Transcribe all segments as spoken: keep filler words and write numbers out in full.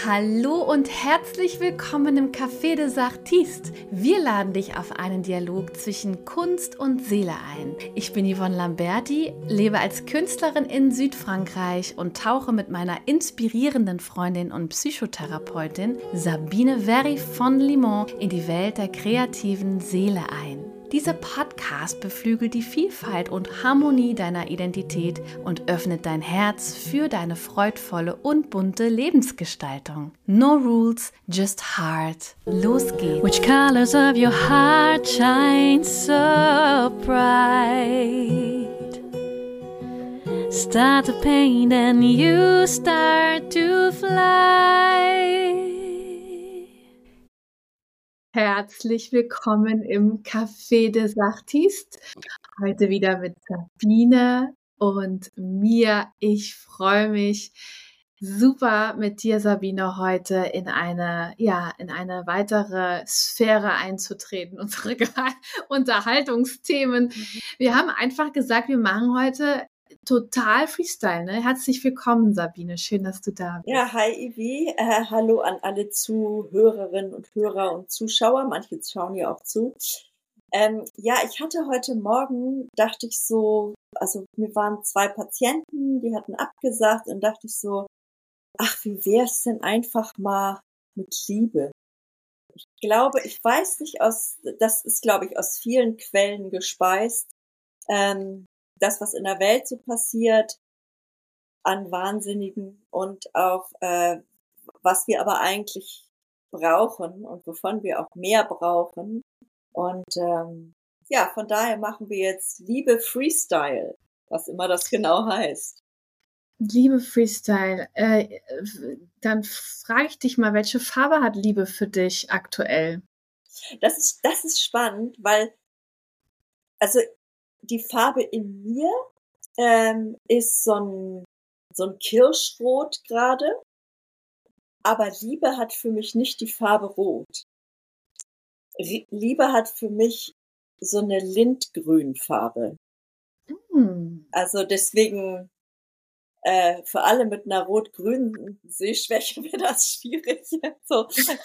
Hallo und herzlich willkommen im Café des Artistes. Wir laden dich auf einen Dialog zwischen Kunst und Seele ein. Ich bin Yvonne Lamberti, lebe als Künstlerin in Südfrankreich und tauche mit meiner inspirierenden Freundin und Psychotherapeutin Sabine Very von Limon in die Welt der kreativen Seele ein. Dieser Podcast beflügelt die Vielfalt und Harmonie deiner Identität und öffnet dein Herz für deine freudvolle und bunte Lebensgestaltung. No rules, just heart. Los geht's! Which colors of your heart shine so bright? Start to paint and you start to fly. Herzlich willkommen im Café des Artistes. Heute wieder mit Sabine und mir. Ich freue mich super mit dir, Sabine, heute in eine, ja, in eine weitere Sphäre einzutreten, unsere Unterhaltungsthemen. Wir haben einfach gesagt, wir machen heute total Freestyle, ne? Herzlich willkommen, Sabine. Schön, dass du da bist. Ja, hi Ivi. Äh, hallo an alle Zuhörerinnen und Hörer und Zuschauer. Manche schauen ja auch zu. Ähm, ja, ich hatte heute Morgen, dachte ich so, also mir waren zwei Patienten, die hatten abgesagt und dachte ich so, ach, wie wär's denn einfach mal mit Liebe? Ich glaube, ich weiß nicht, aus, das ist, glaube ich, aus vielen Quellen gespeist. Ähm, das, was in der Welt so passiert, an Wahnsinnigen und auch, äh, was wir aber eigentlich brauchen und wovon wir auch mehr brauchen. Und ähm, ja, von daher machen wir jetzt Liebe Freestyle, was immer das genau heißt. Liebe Freestyle, äh, dann frage ich dich mal, welche Farbe hat Liebe für dich aktuell? Das ist, das ist spannend, weil also die Farbe in mir ähm, ist so ein so ein Kirschrot gerade, aber Liebe hat für mich nicht die Farbe Rot. Liebe hat für mich so eine Lindgrünfarbe. Mm. Also deswegen äh, für alle mit einer rot-grünen Sehschwäche wäre das schwierig. So.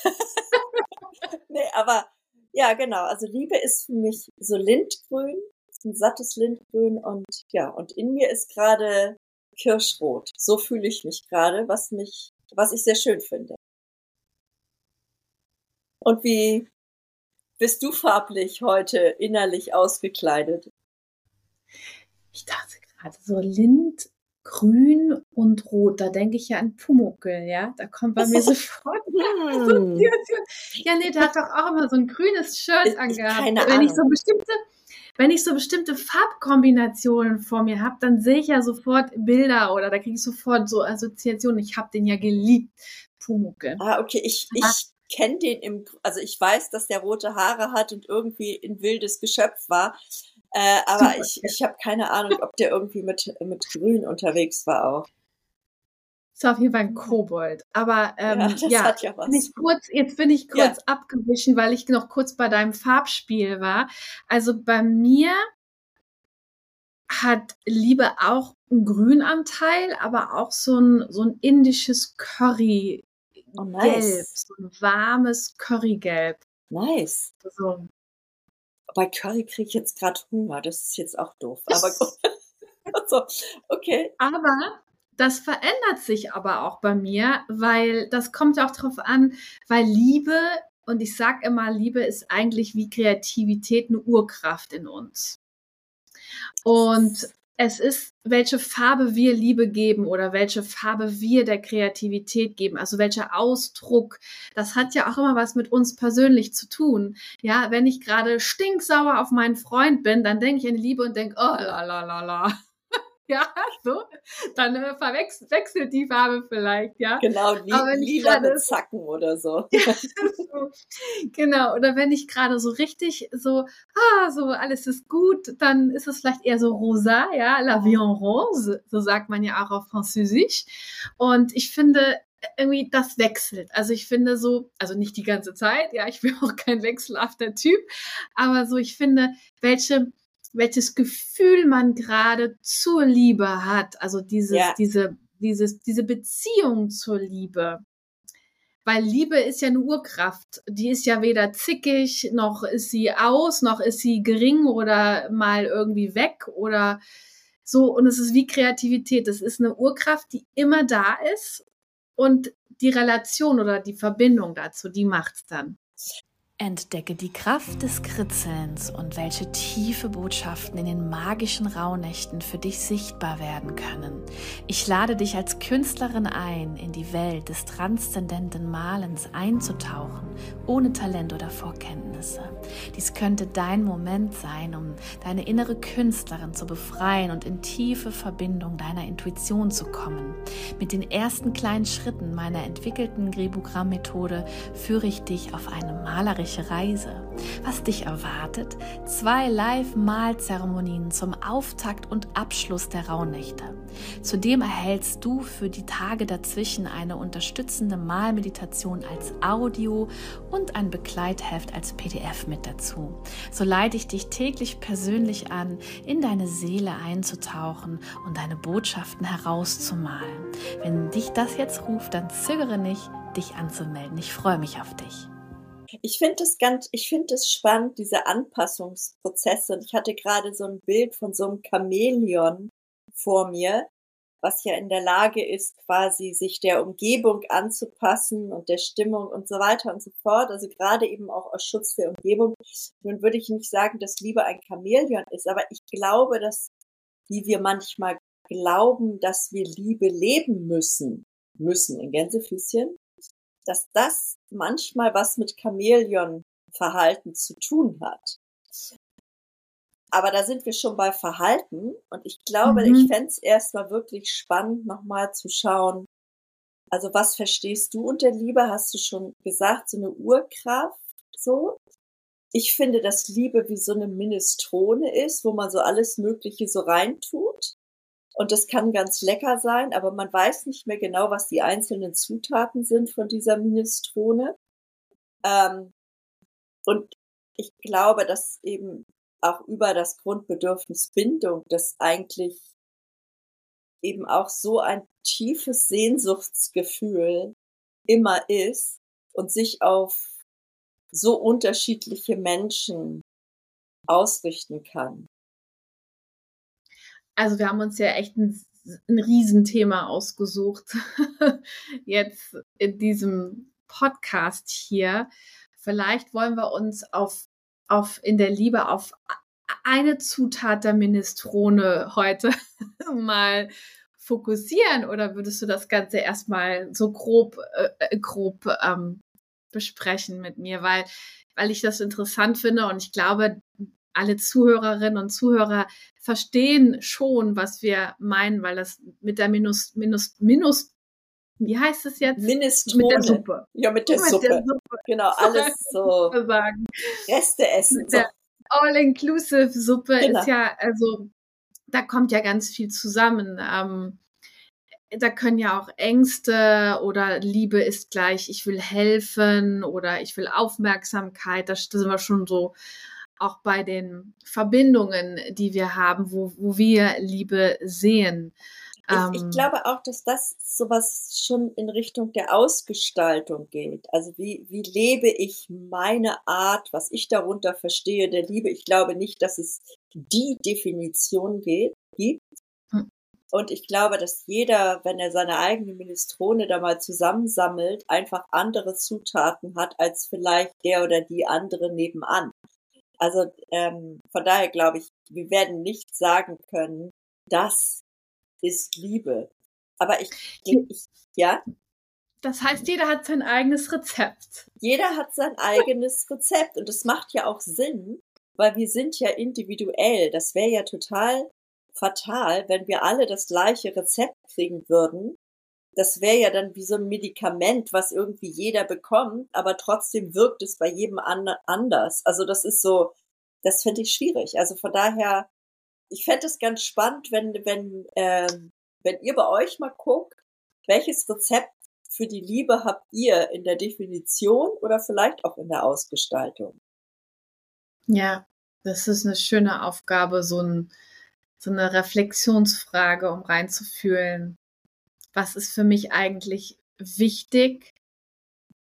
Nee, aber ja, genau. Also Liebe ist für mich so Lindgrün, ein sattes Lindgrün und ja, und in mir ist gerade Kirschrot. So fühle ich mich gerade, was mich, was ich sehr schön finde. Und wie bist du farblich heute innerlich ausgekleidet? Ich dachte gerade so Lindgrün und Rot, da denke ich ja an Pumuckl, ja? Da kommt bei mir sofort Assoziation. Ja, nee, der hat doch auch immer so ein grünes Shirt angehabt. Keine Wenn Ahnung. ich so bestimmte Wenn ich so bestimmte Farbkombinationen vor mir habe, dann sehe ich ja sofort Bilder oder da kriege ich sofort so Assoziationen. Ich habe den ja geliebt, Pumuckl. Ah, okay, ich, ich kenne den im, also ich weiß, dass der rote Haare hat und irgendwie ein wildes Geschöpf war, äh, aber Super. ich, ich habe keine Ahnung, ob der irgendwie mit, mit Grün unterwegs war auch. Ist auf jeden Fall ein Kobold. Aber ähm, ja, das ja, hat ja was. Bin ich kurz, jetzt bin ich kurz Ja. abgewichen, weil ich noch kurz bei deinem Farbspiel war. Also bei mir hat Liebe auch einen Grünanteil, aber auch so ein, so ein indisches Currygelb, oh, nice. so ein warmes Currygelb. Nice. So. Bei Curry kriege ich jetzt gerade Hunger, das ist jetzt auch doof. Aber gut. So, okay. Aber das verändert sich aber auch bei mir, weil das kommt auch drauf an, weil Liebe, und ich sag immer, Liebe ist eigentlich wie Kreativität eine Urkraft in uns. Und es ist, welche Farbe wir Liebe geben oder welche Farbe wir der Kreativität geben, also welcher Ausdruck, das hat ja auch immer was mit uns persönlich zu tun. Ja, wenn ich gerade stinksauer auf meinen Freund bin, dann denke ich an Liebe und denke, oh la la la la. Ja, so, dann äh, verwechselt wechselt die Farbe vielleicht, ja. Genau, li lila mit Zacken oder so. Ja, so. Genau, oder wenn ich gerade so richtig so, ah, so alles ist gut, dann ist es vielleicht eher so rosa, ja, la vie en rose, so sagt man ja auch auf Französisch. Und ich finde, irgendwie das wechselt. Also ich finde so, also nicht die ganze Zeit, ja, ich bin auch kein wechselhafter Typ, aber so, ich finde, welche welches Gefühl man gerade zur Liebe hat, also dieses, ja. diese, dieses, diese Beziehung zur Liebe, Weil Liebe ist ja eine Urkraft. Die ist ja weder zickig, noch ist sie aus, noch ist sie gering oder mal irgendwie weg oder so. Und es ist wie Kreativität. Das ist eine Urkraft, die immer da ist. Und die Relation oder die Verbindung dazu, die macht's dann. Entdecke die Kraft des Kritzelns und welche tiefe Botschaften in den magischen Rauhnächten für dich sichtbar werden können. Ich lade dich als Künstlerin ein, in die Welt des transzendenten Malens einzutauchen, ohne Talent oder Vorkenntnisse. Dies könnte dein Moment sein, um deine innere Künstlerin zu befreien und in tiefe Verbindung deiner Intuition zu kommen. Mit den ersten kleinen Schritten meiner entwickelten Gribogramm-Methode führe ich dich auf eine malerische Reise. Was dich erwartet? Zwei Live-Malzeremonien zum Auftakt und Abschluss der Rauhnächte. Zudem erhältst du für die Tage dazwischen eine unterstützende Malmeditation als Audio und ein Begleitheft als P D F mit dazu. So leite ich dich täglich persönlich an, in deine Seele einzutauchen und deine Botschaften herauszumalen. Wenn dich das jetzt ruft, dann zögere nicht, dich anzumelden. Ich freue mich auf dich. Ich finde es ganz, ich finde es spannend, diese Anpassungsprozesse. Und ich hatte gerade so ein Bild von so einem Chamäleon vor mir, was ja in der Lage ist, quasi sich der Umgebung anzupassen und der Stimmung und so weiter und so fort. Also gerade eben auch aus Schutz der Umgebung. Nun würde ich nicht sagen, dass Liebe ein Chamäleon ist, aber ich glaube, dass, wie wir manchmal glauben, dass wir Liebe leben müssen, müssen in Gänsefüßchen, dass das manchmal was mit Chamäleon-Verhalten zu tun hat. Aber da sind wir schon bei Verhalten und ich glaube, mhm. ich fände es erstmal wirklich spannend, nochmal zu schauen, also was verstehst du unter Liebe? Hast du schon gesagt, so eine Urkraft, so? Ich finde, dass Liebe wie so eine Minestrone ist, wo man so alles Mögliche so reintut. Und das kann ganz lecker sein, aber man weiß nicht mehr genau, was die einzelnen Zutaten sind von dieser Minestrone. Ähm, und ich glaube, dass eben auch über das Grundbedürfnis Bindung, das eigentlich eben auch so ein tiefes Sehnsuchtsgefühl immer ist und sich auf so unterschiedliche Menschen ausrichten kann. Also wir haben uns ja echt ein, ein Riesenthema ausgesucht, jetzt in diesem Podcast hier. Vielleicht wollen wir uns auf, auf in der Liebe auf eine Zutat der Minestrone heute mal fokussieren, oder würdest du das Ganze erstmal so grob, äh, grob ähm, besprechen mit mir, weil, weil ich das interessant finde und ich glaube, alle Zuhörerinnen und Zuhörer verstehen schon, was wir meinen, weil das mit der Minus, Minus, Minus, wie heißt es jetzt? Minestrone. Mit der Suppe. Ja, mit der, mit Suppe. der Suppe. Genau, alles so Reste essen. Mit der All-Inclusive-Suppe genau. Ist ja, also, da kommt ja ganz viel zusammen. Ähm, da können ja auch Ängste oder Liebe ist gleich, ich will helfen oder ich will Aufmerksamkeit, da sind wir schon so auch bei den Verbindungen, die wir haben, wo, wo wir Liebe sehen. Ich, ähm, ich glaube auch, dass das sowas schon in Richtung der Ausgestaltung geht. Also wie, wie lebe ich meine Art, was ich darunter verstehe, der Liebe. Ich glaube nicht, dass es die Definition geht, gibt. Hm. Und ich glaube, dass jeder, wenn er seine eigene Minestrone da mal zusammensammelt, einfach andere Zutaten hat, als vielleicht der oder die andere nebenan. Also ähm, von daher glaube ich, wir werden nicht sagen können, das ist Liebe. Aber ich, ich, ja? Das heißt, jeder hat sein eigenes Rezept. Jeder hat sein eigenes Rezept und das macht ja auch Sinn, weil wir sind ja individuell. Das wäre ja total fatal, wenn wir alle das gleiche Rezept kriegen würden. Das wäre ja dann wie so ein Medikament, was irgendwie jeder bekommt, aber trotzdem wirkt es bei jedem an- anders. Also das ist so, das finde ich schwierig. Also von daher, ich fände es ganz spannend, wenn, wenn, ähm, wenn ihr bei euch mal guckt, welches Rezept für die Liebe habt ihr in der Definition oder vielleicht auch in der Ausgestaltung? Ja, das ist eine schöne Aufgabe, so, ein, so eine Reflexionsfrage, um reinzufühlen. Was ist für mich eigentlich wichtig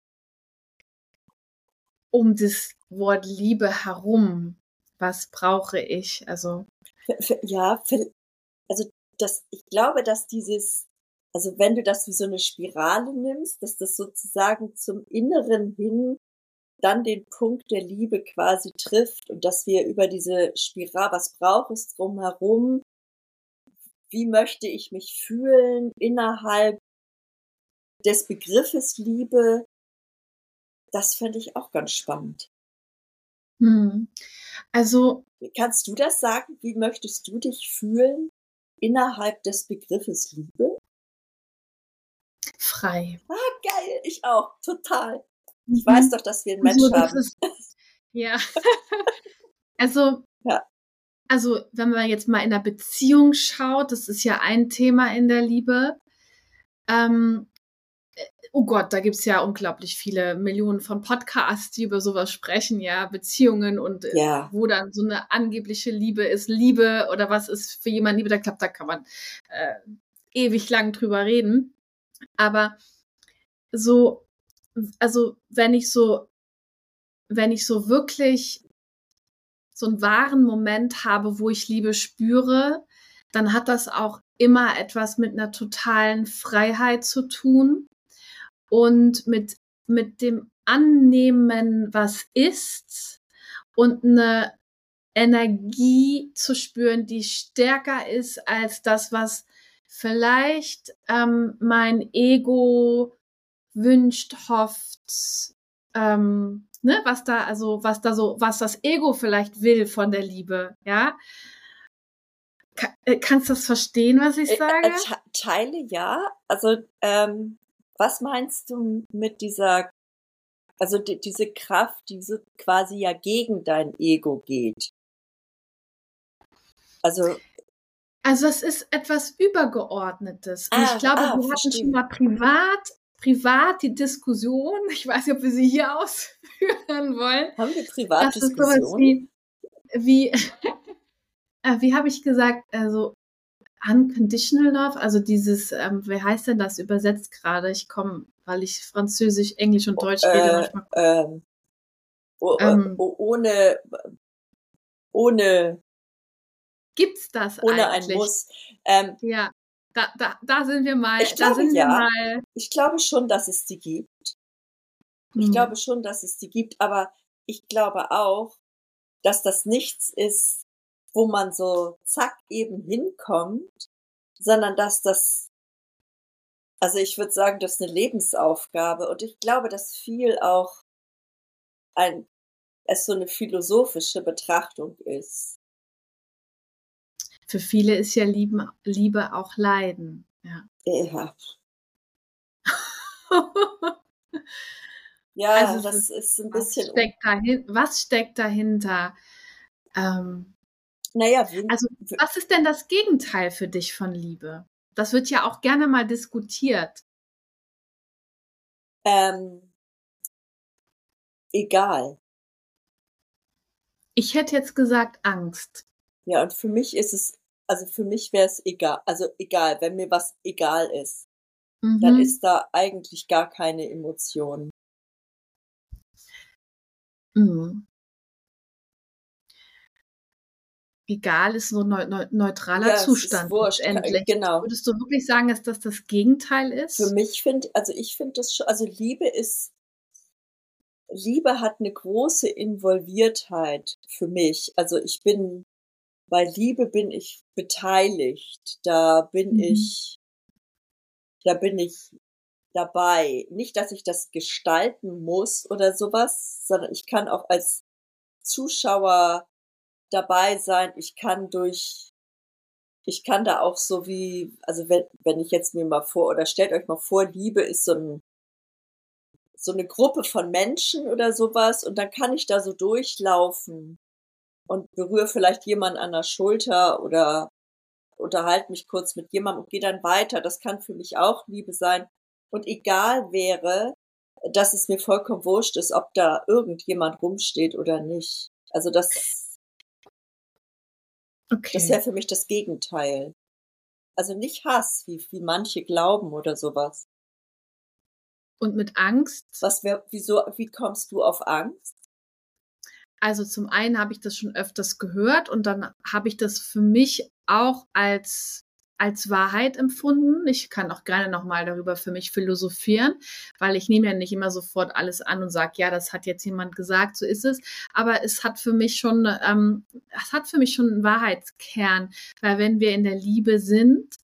um das Wort Liebe herum? Was brauche ich? Also ja, also das, ich glaube, dass dieses, also wenn du das wie so eine Spirale nimmst, dass das sozusagen zum Inneren hin dann den Punkt der Liebe quasi trifft und dass wir über diese Spirale, was braucht es drumherum, wie möchte ich mich fühlen innerhalb des Begriffes Liebe, das fände ich auch ganz spannend. Hm. Also kannst du das sagen? Wie möchtest du dich fühlen innerhalb des Begriffes Liebe? Frei. Ah, geil, ich auch, total. Ich mhm. weiß doch, dass wir ein Match also, haben. Ist, ja. also, ja. also, wenn man jetzt mal in einer Beziehung schaut, das ist ja ein Thema in der Liebe. Ähm, oh Gott, da gibt's ja unglaublich viele Millionen von Podcasts, die über sowas sprechen, ja, Beziehungen und ja. wo dann so eine angebliche Liebe ist, Liebe oder was ist für jemanden Liebe, da klappt, da kann man äh, ewig lang drüber reden. Aber so, also wenn ich so, wenn ich so wirklich so einen wahren Moment habe, wo ich Liebe spüre, dann hat das auch immer etwas mit einer totalen Freiheit zu tun und mit, mit dem Annehmen, was ist und eine Energie zu spüren, die stärker ist als das, was vielleicht ähm, mein Ego wünscht, hofft, ähm, ne, was da, also was da so, was das Ego vielleicht will von der Liebe, ja. Ka- äh, kannst du das verstehen, was ich sage? Äh, Teile ja. Also ähm, was meinst du mit dieser, also die, diese Kraft, die so quasi ja gegen dein Ego geht? Also Also es ist etwas Übergeordnetes. Und ah, ich glaube, ah, wir verstehe. hatten schon mal privat, privat die Diskussion, ich weiß nicht, ob wir sie hier ausführen wollen. Haben wir privat das Diskussionen? Ist sowas wie, wie, äh, wie habe ich gesagt, also Unconditional Love, also dieses, ähm, wie heißt denn das übersetzt gerade? Ich komme, weil ich Französisch, Englisch und Deutsch äh, rede manchmal. Ähm, oh, ähm, oh, ohne, ohne, gibt's das ohne eigentlich? ein Muss. Ähm, ja, da, da, da sind wir mal. Ich da glaube, sind ja. wir mal. Ich glaube schon, dass es die gibt. Ich hm. glaube schon, dass es die gibt, aber ich glaube auch, dass das nichts ist, wo man so zack eben hinkommt, sondern dass das, also ich würde sagen, das ist eine Lebensaufgabe und ich glaube, dass viel auch ein, es so eine philosophische Betrachtung ist. Für viele ist ja Liebe, Liebe auch Leiden. Ja. Ja. ja, also das ist, ist ein was bisschen. Steckt dahin, was steckt dahinter? Ähm, naja, also, was ist denn das Gegenteil für dich von Liebe? Das wird ja auch gerne mal diskutiert. Ähm, egal. Ich hätte jetzt gesagt Angst. Ja, und für mich ist es, also für mich wäre es egal, also egal, wenn mir was egal ist, mhm. dann ist da eigentlich gar keine Emotion. Mhm. Egal ist so ein neu, neu, neutraler ja, Zustand. Wurscht, endlich. genau. Würdest du wirklich sagen, dass das das Gegenteil ist? Für mich finde, also ich finde das schon, also Liebe ist, Liebe hat eine große Involviertheit für mich. Also ich bin, bei Liebe bin ich beteiligt. Da bin mhm. ich, da bin ich dabei. Nicht, dass ich das gestalten muss oder sowas, sondern ich kann auch als Zuschauer dabei sein. Ich kann durch, ich kann da auch so wie, also wenn, wenn ich jetzt mir mal vor, oder stellt euch mal vor, Liebe ist so ein, so eine Gruppe von Menschen oder sowas und dann kann ich da so durchlaufen und berühre vielleicht jemanden an der Schulter oder unterhalte mich kurz mit jemandem und gehe dann weiter. Das kann für mich auch Liebe sein. Und egal wäre, dass es mir vollkommen wurscht ist, ob da irgendjemand rumsteht oder nicht. Also das, okay. Das wäre für mich das Gegenteil. Also nicht Hass, wie, wie manche glauben oder sowas. Und mit Angst? Was wär, wieso, wie kommst du auf Angst? Also zum einen habe ich das schon öfters gehört und dann habe ich das für mich auch als als Wahrheit empfunden. Ich kann auch gerne nochmal darüber für mich philosophieren, weil ich nehme ja nicht immer sofort alles an und sage, ja, das hat jetzt jemand gesagt, so ist es. Aber es hat für mich schon, ähm, es hat für mich schon einen Wahrheitskern, weil wenn wir in der Liebe sind,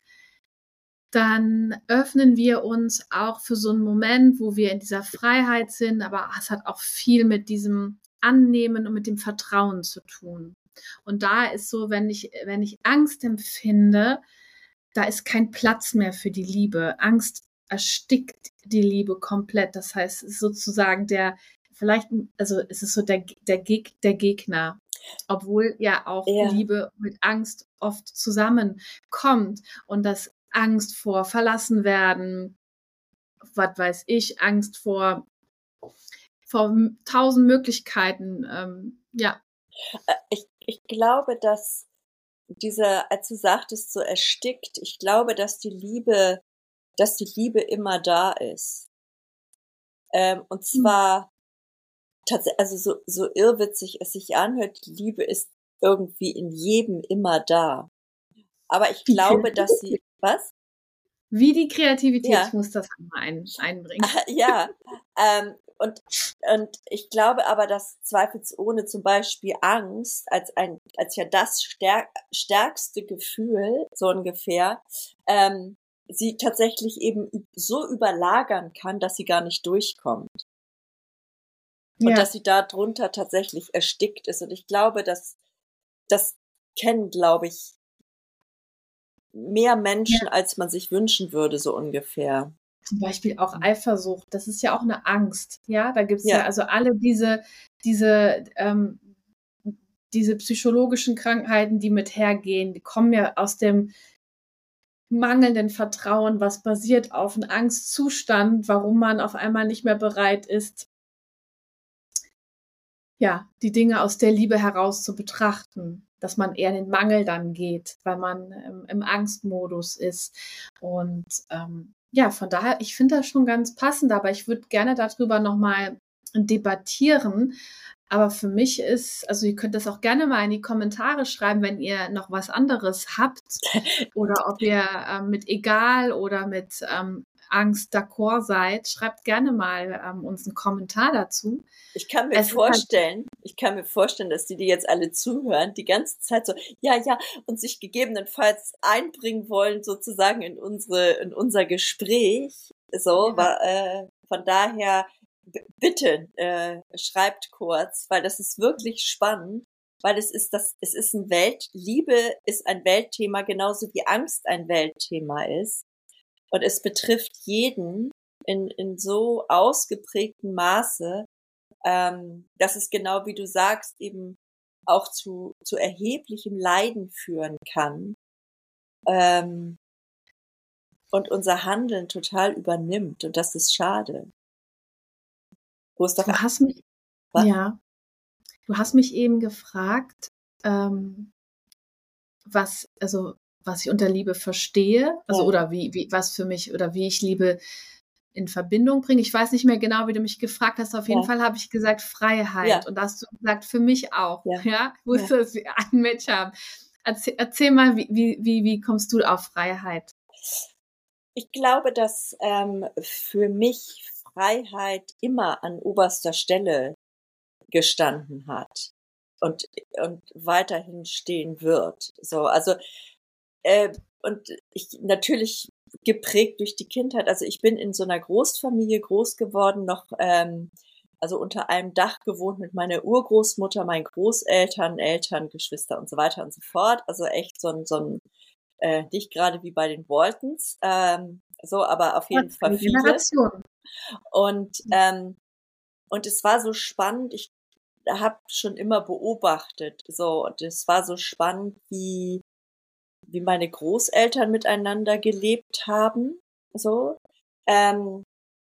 dann öffnen wir uns auch für so einen Moment, wo wir in dieser Freiheit sind, aber es hat auch viel mit diesem Annehmen und mit dem Vertrauen zu tun. Und da ist so, wenn ich, wenn ich Angst empfinde, da ist kein Platz mehr für die Liebe. Angst erstickt die Liebe komplett. Das heißt, es ist sozusagen der, vielleicht, also es ist so der, der, Geg, der Gegner. Obwohl ja auch Ja. Liebe mit Angst oft zusammenkommt und das Angst vor verlassen werden, was weiß ich, Angst vor, vor tausend Möglichkeiten, ähm, ja. Ich, ich glaube, dass diese, als du sagtest, so erstickt, ich glaube, dass die Liebe, dass die Liebe immer da ist. Ähm, und zwar, tatsächlich, also so, so irrwitzig es sich anhört, die Liebe ist irgendwie in jedem immer da. Aber ich glaube, dass sie, was? Wie die Kreativität, Ja. ich muss das mal ein, einbringen. Ja, ähm, und, und ich glaube aber, dass zweifelsohne zum Beispiel Angst als ein, als ja das stärk, stärkste Gefühl, so ungefähr, ähm, sie tatsächlich eben so überlagern kann, dass sie gar nicht durchkommt. Und Ja. dass sie da drunter tatsächlich erstickt ist. Und ich glaube, dass, das kennen, glaube ich, mehr Menschen, Ja. als man sich wünschen würde, so ungefähr. Zum Beispiel auch Eifersucht, das ist ja auch eine Angst, ja, da gibt's ja, Ja. also alle diese, diese, ähm, diese psychologischen Krankheiten, die mit hergehen, die kommen ja aus dem mangelnden Vertrauen, was basiert auf einem Angstzustand, warum man auf einmal nicht mehr bereit ist, ja, die Dinge aus der Liebe heraus zu betrachten, dass man eher in den Mangel dann geht, weil man ähm, im Angstmodus ist. Und ähm, ja, von daher, ich finde das schon ganz passend, aber ich würde gerne darüber nochmal debattieren. Aber für mich ist, also ihr könnt das auch gerne mal in die Kommentare schreiben, wenn ihr noch was anderes habt oder ob ihr ähm, mit egal oder mit ähm, Angst d'accord seid. Schreibt gerne mal ähm, uns einen Kommentar dazu. Ich kann mir Es ist vorstellen, ich kann mir vorstellen, dass die, die jetzt alle zuhören, die ganze Zeit so, ja, ja, und sich gegebenenfalls einbringen wollen, sozusagen in unsere, in unser Gespräch. So, Ja. war, äh, von daher, b- bitte, äh, schreibt kurz, weil das ist wirklich spannend, weil es ist das, es ist ein Welt, Liebe ist ein Weltthema, genauso wie Angst ein Weltthema ist. Und es betrifft jeden in, in so ausgeprägtem Maße, ähm, dass es genau wie du sagst eben auch zu, zu erheblichem Leiden führen kann, ähm, und unser Handeln total übernimmt. Und das ist schade. Wo es doch, Du hast mich, was? ja, du hast mich eben gefragt, ähm, was, also, was ich unter Liebe verstehe, also, Ja. oder wie, wie, was für mich, oder wie ich Liebe in Verbindung bringe. Ich weiß nicht mehr genau, wie du mich gefragt hast. Auf jeden Ja. Fall habe ich gesagt Freiheit. Ja. Und da hast du gesagt, für mich auch. Ja. Ja, ich wusste, dass wir ein Match haben. Erzähl, erzähl mal, wie, wie, wie, wie kommst du auf Freiheit? Ich glaube, dass ähm, für mich Freiheit immer an oberster Stelle gestanden hat und und weiterhin stehen wird. So, also äh, und ich natürlich geprägt durch die Kindheit. Also ich bin in so einer Großfamilie groß geworden, noch ähm, also unter einem Dach gewohnt mit meiner Urgroßmutter, meinen Großeltern, Eltern, Geschwister und so weiter und so fort. Also echt so ein so ein äh, nicht gerade wie bei den Waltons, ähm, so, aber auf jeden Fall Eine viele. Generation. Und ähm, und es war so spannend. Ich habe schon immer beobachtet, so, und es war so spannend, wie wie meine Großeltern miteinander gelebt haben, so, ähm,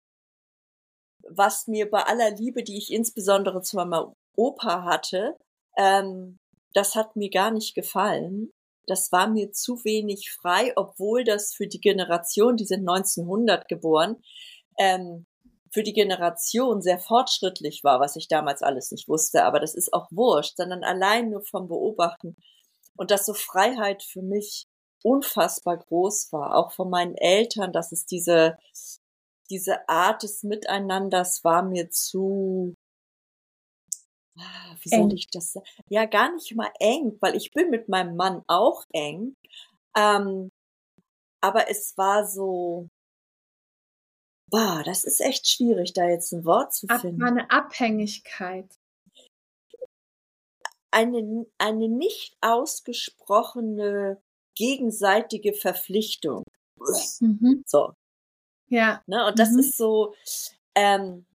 was mir bei aller Liebe, die ich insbesondere zu meinem Opa hatte, ähm, das hat mir gar nicht gefallen. Das war mir zu wenig frei, obwohl das für die Generation, die sind neunzehnhundert geboren, ähm, für die Generation sehr fortschrittlich war, was ich damals alles nicht wusste, aber das ist auch wurscht, sondern allein nur vom Beobachten und dass so Freiheit für mich unfassbar groß war, auch von meinen Eltern, dass es diese, diese Art des Miteinanders war mir zu, wie soll Eng. ich das sagen? Ja, gar nicht mal eng, weil ich bin mit meinem Mann auch eng, ähm, aber es war so, boah, das ist echt schwierig, da jetzt ein Wort zu Ab, finden. eine Abhängigkeit. Eine, eine nicht ausgesprochene gegenseitige Verpflichtung. Mhm. So, Ja. ne? Und das Mhm. ist so, ähm,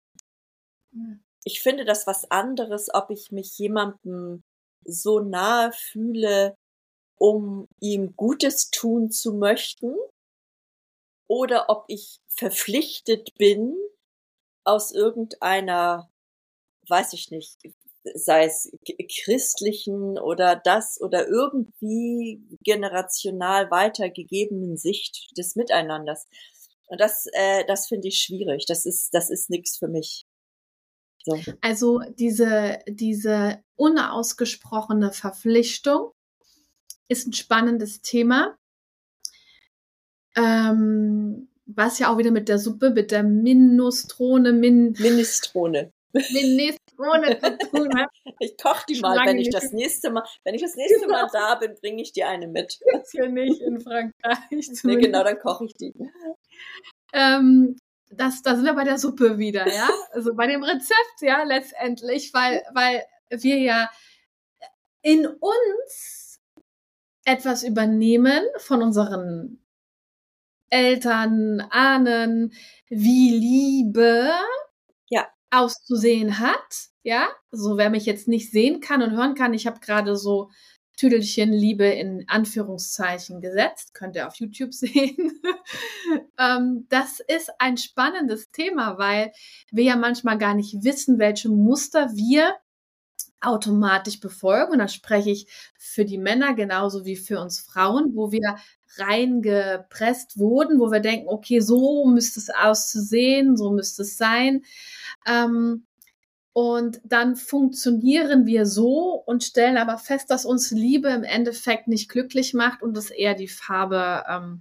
ich finde das was anderes, ob ich mich jemandem so nahe fühle, um ihm Gutes tun zu möchten, oder ob ich verpflichtet bin, aus irgendeiner, weiß ich nicht, sei es christlichen oder das oder irgendwie generational weitergegebenen Sicht des Miteinanders. Und das, äh, das finde ich schwierig. Das ist, das ist nichts für mich. So. Also diese, diese unausgesprochene Verpflichtung ist ein spannendes Thema, ähm, was ja auch wieder mit der Suppe, mit der Minestrone, Min Minestrone. Minestrone zu tun hat. Ich koche die Schon mal, lange wenn ich nicht das nächste Mal, wenn ich das nächste Mal da bin, bringe ich dir eine mit. gibt's hier nicht in Frankreich. Nee, Zumindest. genau, dann koche ich die. Ähm, das, da sind wir bei der Suppe wieder, ja. Also bei dem Rezept, ja, letztendlich, weil, weil wir ja in uns etwas übernehmen von unseren Eltern, Ahnen, wie Liebe Ja. auszusehen hat, ja. So, wer mich jetzt nicht sehen kann und hören kann, ich habe gerade so Tüdelchen Liebe in Anführungszeichen gesetzt, könnt ihr auf YouTube sehen. ähm, das ist ein spannendes Thema, weil wir ja manchmal gar nicht wissen, welche Muster wir automatisch befolgen. Und da spreche ich für die Männer genauso wie für uns Frauen, wo wir reingepresst wurden, wo wir denken, okay, so müsste es auszusehen, so müsste es sein. Ähm, Und dann funktionieren wir so und stellen aber fest, dass uns Liebe im Endeffekt nicht glücklich macht und es eher die Farbe ähm,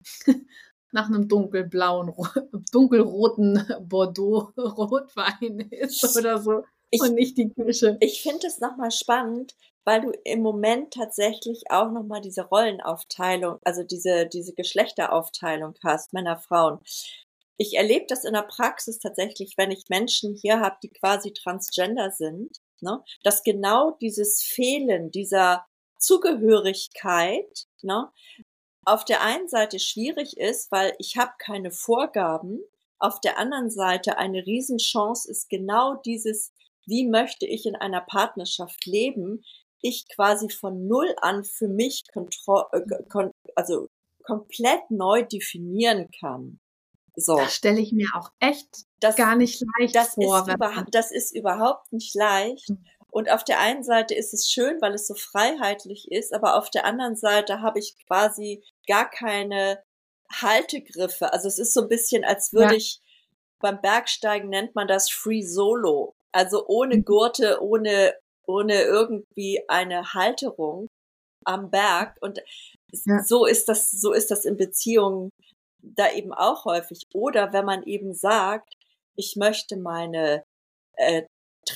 nach einem dunkelblauen, dunkelroten Bordeaux-Rotwein ist oder so Ich, und nicht die Kirsche. Ich finde es nochmal spannend, weil du im Moment tatsächlich auch nochmal diese Rollenaufteilung, also diese, diese Geschlechteraufteilung hast, Männer, Frauen. Ich erlebe das in der Praxis tatsächlich, wenn ich Menschen hier habe, die quasi transgender sind, ne, dass genau dieses Fehlen dieser Zugehörigkeit, ne, auf der einen Seite schwierig ist, weil ich habe keine Vorgaben, auf der anderen Seite eine Riesenchance ist genau dieses, wie möchte ich in einer Partnerschaft leben, ich quasi von null an für mich kontro- äh, kon- also komplett neu definieren kann. So. Das stelle ich mir auch echt Das, gar nicht leicht das vor. Ist über, das ist überhaupt nicht leicht. Und auf der einen Seite ist es schön, weil es so freiheitlich ist, aber auf der anderen Seite habe ich quasi gar keine Haltegriffe. Also es ist so ein bisschen, als würde ja. ich beim Bergsteigen nennt man das Free Solo. Also ohne Gurte, ohne, ohne irgendwie eine Halterung am Berg. Und ja. so ist das, so ist das in Beziehungen da eben auch häufig. Oder wenn man eben sagt, ich möchte meine äh,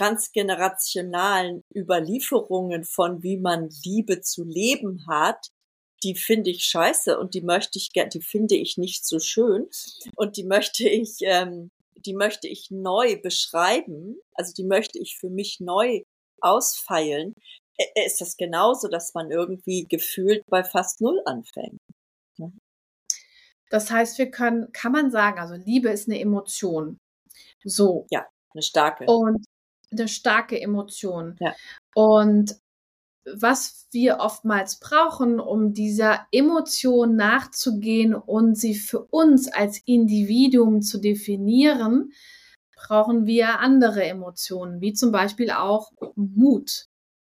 transgenerationalen Überlieferungen von wie man Liebe zu leben hat, die finde ich scheiße und die möchte ich, die finde ich nicht so schön und die möchte ich, ähm, die möchte ich neu beschreiben, also die möchte ich für mich neu ausfeilen. Äh, ist das genauso, dass man irgendwie gefühlt bei fast null anfängt. Ja. Das heißt, wir können, kann man sagen, also Liebe ist eine Emotion. So. Ja, eine starke. Und eine starke Emotion. Ja. Und was wir oftmals brauchen, um dieser Emotion nachzugehen und sie für uns als Individuum zu definieren, brauchen wir andere Emotionen, wie zum Beispiel auch Mut.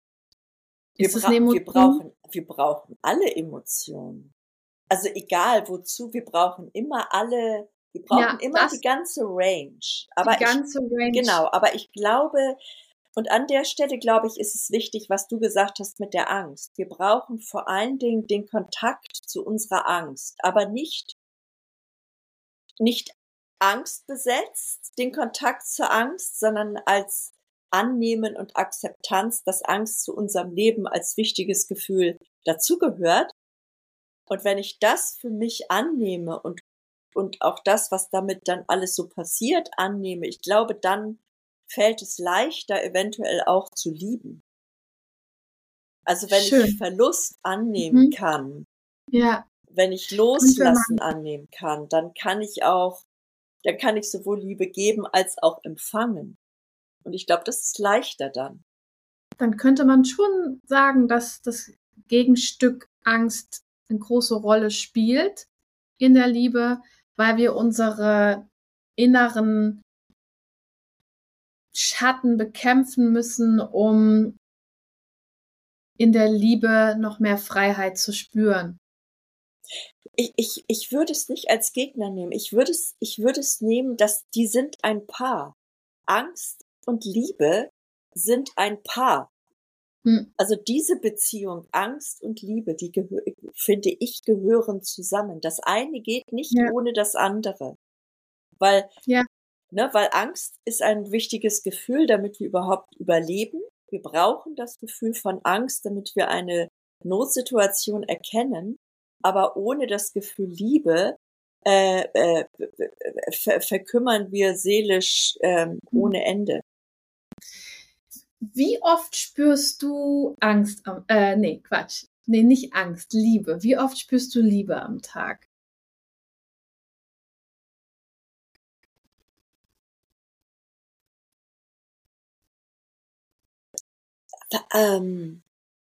Ist es eine Emotion? Wir brauchen, wir brauchen alle Emotionen. Also egal wozu, wir brauchen immer alle Wir brauchen Ja, immer das, die ganze Range. die Aber ich, ganze Range. genau, aber ich glaube, und an der Stelle, glaube ich, ist es wichtig, was du gesagt hast mit der Angst. Wir brauchen vor allen Dingen den Kontakt zu unserer Angst, aber nicht, nicht angstbesetzt, den Kontakt zur Angst, sondern als Annehmen und Akzeptanz, dass Angst zu unserem Leben als wichtiges Gefühl dazugehört. Und wenn ich das für mich annehme und, und auch das, was damit dann alles so passiert, annehme, ich glaube, dann fällt es leichter, eventuell auch zu lieben. Also wenn Schön. ich Verlust annehmen Mhm. kann, Ja, wenn ich könnte Loslassen man, annehmen kann, dann kann ich auch, dann kann ich sowohl Liebe geben als auch empfangen. Und ich glaube, das ist leichter dann. dann könnte man schon sagen, dass das Gegenstück Angst eine große Rolle spielt in der Liebe, weil wir unsere inneren Schatten bekämpfen müssen, um in der Liebe noch mehr Freiheit zu spüren. Ich, ich, ich würde es nicht als Gegner nehmen. Ich würde es, ich würde es nehmen, dass die sind ein Paar. Angst und Liebe sind ein Paar. Hm. Also diese Beziehung, Angst und Liebe, die gehö- finde ich, gehören zusammen. Das eine geht nicht Ja. ohne das andere. Weil, Ja. ne, weil Angst ist ein wichtiges Gefühl, damit wir überhaupt überleben. Wir brauchen das Gefühl von Angst, damit wir eine Notsituation erkennen. Aber ohne das Gefühl Liebe äh, äh, ver verkümmern wir seelisch ähm, ohne Ende. Wie oft spürst du Angst am, äh, nee, Quatsch. Nee, nicht Angst, Liebe. Wie oft spürst du Liebe am Tag? Ähm,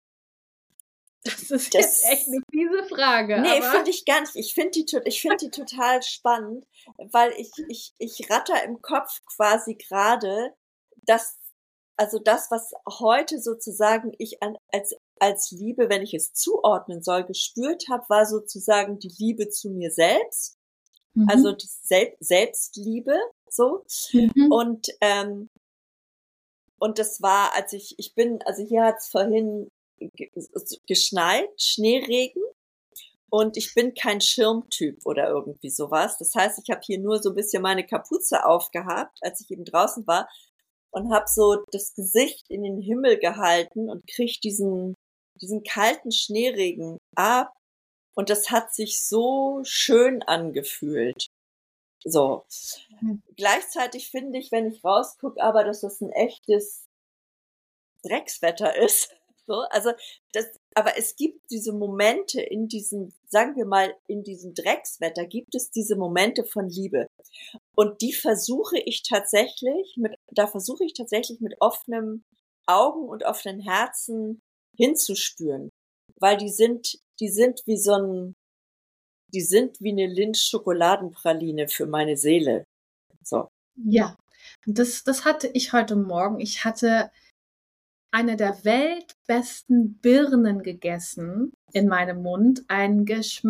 Das ist das, jetzt echt eine fiese Frage, nee, aber finde ich gar nicht. Ich finde die, to- ich finde die total spannend, weil ich, ich, ich ratter im Kopf quasi gerade, dass, also das, was heute sozusagen ich an, als, als Liebe, wenn ich es zuordnen soll, gespürt habe, war sozusagen die Liebe zu mir selbst, also mhm. die Sel Selbstliebe, so. Mhm. Und, ähm, und das war, als ich, ich bin, also hier hat es vorhin ge- geschneit, Schneeregen. Und ich bin kein Schirmtyp oder irgendwie sowas. Das heißt, ich habe hier nur so ein bisschen meine Kapuze aufgehabt, als ich eben draußen war und habe so das Gesicht in den Himmel gehalten und krieg diesen diesen kalten Schneeregen ab. Und das hat sich so schön angefühlt. So. Mhm. Gleichzeitig finde ich, wenn ich rausgucke, aber dass das ein echtes Dreckswetter ist. So, also das, aber es gibt diese Momente in diesem, sagen wir mal, in diesem Dreckswetter gibt es diese Momente von Liebe. Und die versuche ich tatsächlich mit, da versuche ich tatsächlich mit offenem Augen und offenen Herzen hinzuspüren. Weil die sind, die sind wie so ein, die sind wie eine Lindt-Schokoladenpraline für meine Seele. So. Ja, das, das hatte ich heute Morgen. Ich hatte eine der weltbesten Birnen gegessen in meinem Mund, eine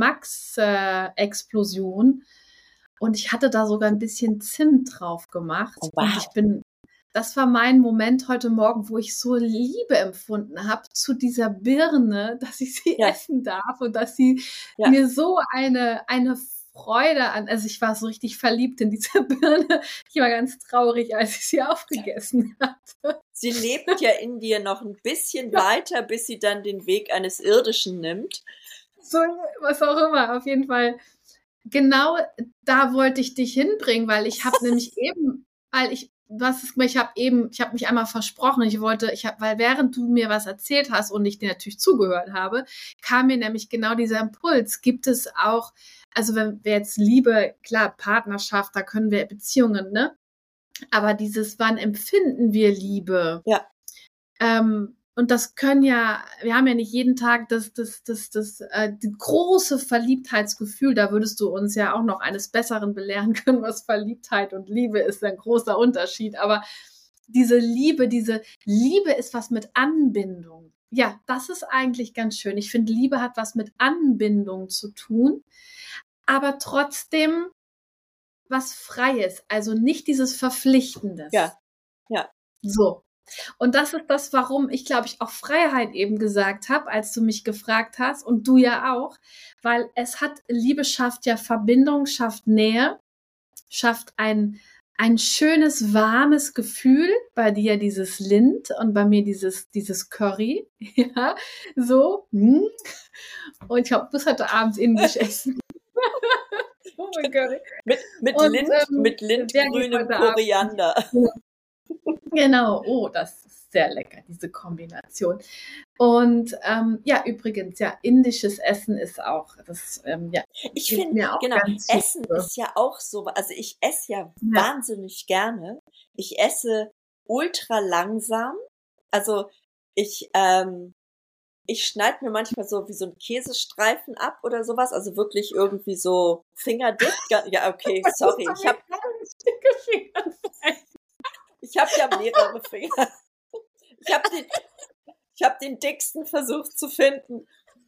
Geschmacksexplosion. Und ich hatte da sogar ein bisschen Zimt drauf gemacht. Oh, Und wow. ich bin, das war mein Moment heute Morgen, wo ich so Liebe empfunden habe zu dieser Birne, dass ich sie Ja. essen darf und dass sie Ja. mir so eine, eine Freude an, also ich war so richtig verliebt in diese Birne. Ich war ganz traurig, als ich sie aufgegessen hatte. Sie lebt ja in dir noch ein bisschen Ja. weiter, bis sie dann den Weg eines Irdischen nimmt. So, was auch immer, auf jeden Fall. Genau da wollte ich dich hinbringen, weil ich habe nämlich eben, weil ich, was ist, ich habe eben, ich habe mich einmal versprochen, ich wollte, ich habe, weil während du mir was erzählt hast und ich dir natürlich zugehört habe, kam mir nämlich genau dieser Impuls. Gibt es auch, also wenn wir jetzt Liebe, klar, Partnerschaft, da können wir Beziehungen, ne? Aber dieses, wann empfinden wir Liebe? Ja. Ähm, und das können ja, wir haben ja nicht jeden Tag das, das, das, das, äh, die große Verliebtheitsgefühl. Da würdest du uns ja auch noch eines Besseren belehren können, was Verliebtheit und Liebe ist, ein großer Unterschied. Aber diese Liebe, diese Liebe ist was mit Anbindung. Ja, das ist eigentlich ganz schön. Ich finde, Liebe hat was mit Anbindung zu tun. Aber trotzdem was Freies, also nicht dieses Verpflichtendes. Ja, ja. So. Und das ist das, warum ich, glaube ich, auch Freiheit eben gesagt habe, als du mich gefragt hast und du ja auch, weil es hat, Liebe schafft ja Verbindung, schafft Nähe, schafft ein, ein schönes, warmes Gefühl, bei dir dieses Lind und bei mir dieses, dieses Curry, ja, so, hm. Und ich habe bis heute Abend indisch essen. Oh mein Gott. Mit, mit Und, Lind, ähm, mit Lindgrünem Koriander. Abend. Genau, oh, das ist sehr lecker, diese Kombination. Und ähm, ja, übrigens, ja, indisches Essen ist auch, das ähm, ja, Ich gibt finde, mir auch genau, ganz Essen viel. ist ja auch so, also ich esse ja, Ja. wahnsinnig gerne. Ich esse ultra langsam. Also ich, ähm, ich schneide mir manchmal so wie so ein Käsestreifen ab oder sowas, also wirklich irgendwie so fingerdick. Ja, okay, sorry, ich habe ich habe ja mehrere Finger. Ich habe den, ich habe den dicksten versucht zu finden.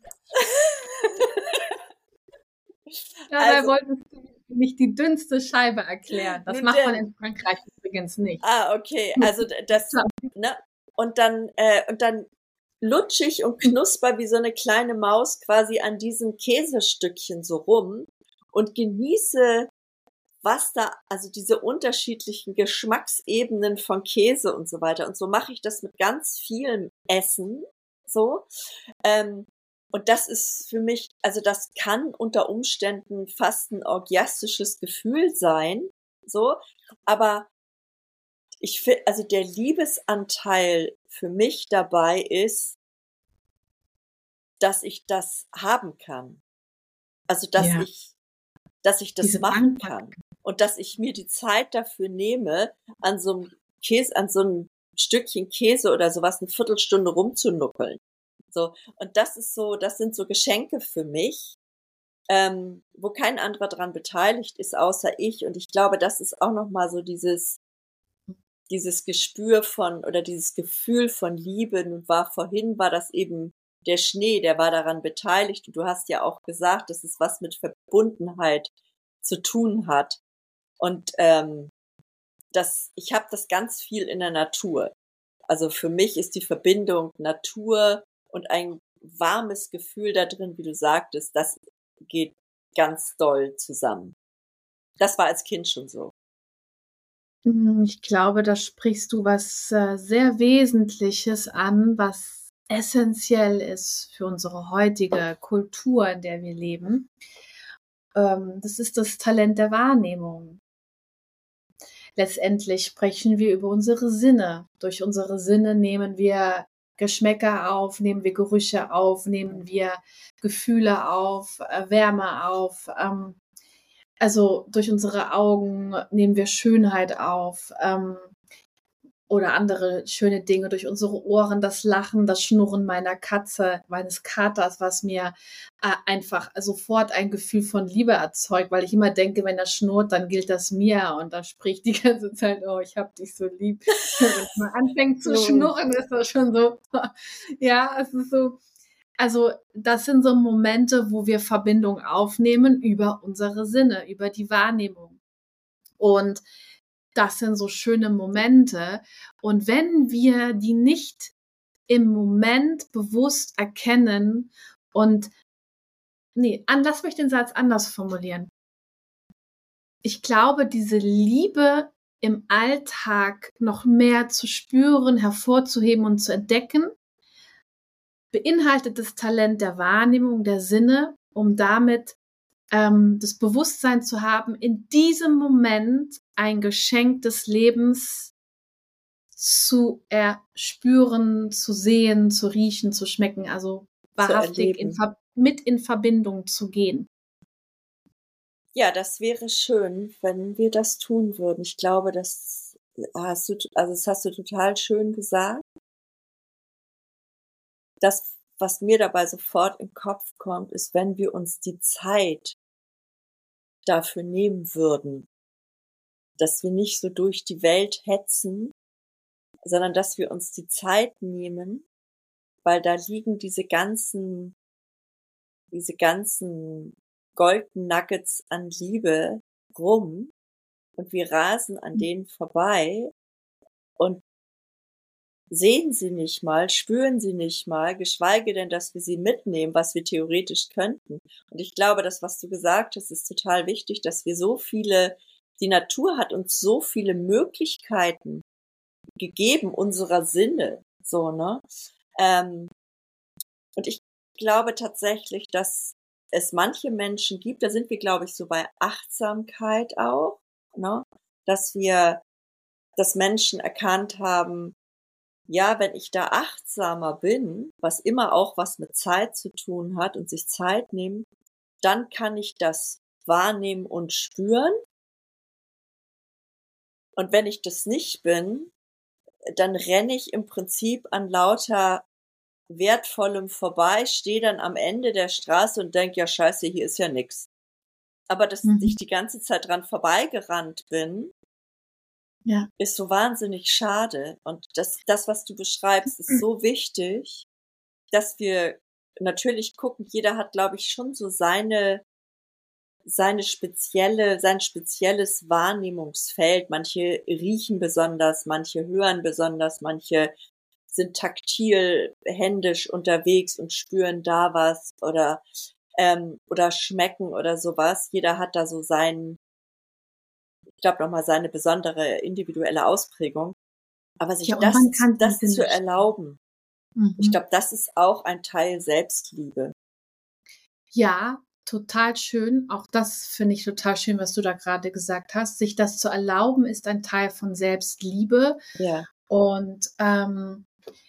Ja, Also, da wolltest du nicht die dünnste Scheibe erklären. Das nun macht man denn. in Frankreich übrigens nicht. Ah, okay, also das, ne? Und dann, äh, und dann lutschig und knusper wie so eine kleine Maus quasi an diesem Käsestückchen so rum und genieße, was da, also diese unterschiedlichen Geschmacksebenen von Käse und so weiter. Und so mache ich das mit ganz vielem Essen, so. Ähm, und das ist für mich, also das kann unter Umständen fast ein orgiastisches Gefühl sein, so. Aber ich finde, also der Liebesanteil für mich dabei ist, dass ich das haben kann. Also, dass Ja, ich, dass ich das diese machen Dankbarkeit. kann. Und dass ich mir die Zeit dafür nehme, an so einem Käse, an so einem Stückchen Käse oder sowas eine Viertelstunde rumzunuckeln. So. Und das ist so, das sind so Geschenke für mich, ähm, wo kein anderer dran beteiligt ist, außer ich. Und ich glaube, das ist auch nochmal so dieses, dieses Gespür von oder dieses Gefühl von Liebe. Nun war vorhin war das eben der Schnee, der war daran beteiligt. Und du hast ja auch gesagt, dass es was mit Verbundenheit zu tun hat. Und ähm, das, ich habe das ganz viel in der Natur. Also für mich ist die Verbindung Natur und ein warmes Gefühl da drin, wie du sagtest, das geht ganz doll zusammen. Das war als Kind schon so. Ich glaube, da sprichst du was äh, sehr Wesentliches an, was essentiell ist für unsere heutige Kultur, in der wir leben. Ähm, das ist das Talent der Wahrnehmung. Letztendlich sprechen wir über unsere Sinne. Durch unsere Sinne nehmen wir Geschmäcker auf, nehmen wir Gerüche auf, nehmen wir Gefühle auf, äh, Wärme auf. Ähm, also durch unsere Augen nehmen wir Schönheit auf. Ähm, oder andere schöne Dinge durch unsere Ohren, das Lachen, das Schnurren meiner Katze, meines Katers, was mir äh, einfach sofort ein Gefühl von Liebe erzeugt, weil ich immer denke, wenn er schnurrt, dann gilt das mir und dann spricht die ganze Zeit, oh, ich hab dich so lieb. Wenn man anfängt zu schnurren, ist das schon so, ja, es ist so, also das sind so Momente, wo wir Verbindung aufnehmen über unsere Sinne, über die Wahrnehmung. Und das sind so schöne Momente. Und wenn wir die nicht im Moment bewusst erkennen und, nee, lass mich den Satz anders formulieren. Ich glaube, diese Liebe im Alltag noch mehr zu spüren, hervorzuheben und zu entdecken, beinhaltet das Talent der Wahrnehmung, der Sinne, um damit ähm, das Bewusstsein zu haben, in diesem Moment ein Geschenk des Lebens zu erspüren, zu sehen, zu riechen, zu schmecken, also wahrhaftig in, mit in Verbindung zu gehen. Ja, das wäre schön, wenn wir das tun würden. Ich glaube, das hast du, also das hast du total schön gesagt. Das, was mir dabei sofort in den Kopf kommt, ist, wenn wir uns die Zeit dafür nehmen würden, dass wir nicht so durch die Welt hetzen, sondern dass wir uns die Zeit nehmen, weil da liegen diese ganzen, diese ganzen Golden Nuggets an Liebe rum, und wir rasen an denen vorbei und sehen sie nicht mal, spüren sie nicht mal, geschweige denn, dass wir sie mitnehmen, was wir theoretisch könnten. Und ich glaube, das, was du gesagt hast, ist total wichtig, dass wir so viele, die Natur hat uns so viele Möglichkeiten gegeben, unserer Sinne, so, ne? Ähm, und ich glaube tatsächlich, dass es manche Menschen gibt, da sind wir, glaube ich, so bei Achtsamkeit auch, ne? Dass wir, dass Menschen erkannt haben, ja, wenn ich da achtsamer bin, was immer auch was mit Zeit zu tun hat und sich Zeit nehmen, dann kann ich das wahrnehmen und spüren. Und wenn ich das nicht bin, dann renne ich im Prinzip an lauter Wertvollem vorbei, stehe dann am Ende der Straße und denke, ja scheiße, hier ist ja nix. Aber dass Mhm. ich die ganze Zeit dran vorbeigerannt bin, Ja. ist so wahnsinnig schade. Und das, das, was du beschreibst, ist so wichtig, dass wir natürlich gucken, jeder hat, glaube ich, schon so seine, seine spezielle, sein spezielles Wahrnehmungsfeld. Manche riechen besonders, manche hören besonders, manche sind taktil, händisch unterwegs und spüren da was oder, ähm, oder schmecken oder sowas. Jeder hat da so seinen, ich glaube nochmal seine besondere individuelle Ausprägung. Aber sich Ja, und das, man kann die das zu Sinne erlauben, Mhm. ich glaube, das ist auch ein Teil Selbstliebe. Ja, total schön. Auch das finde ich total schön, was du da gerade gesagt hast. Sich das zu erlauben, ist ein Teil von Selbstliebe. Ja, Und ähm,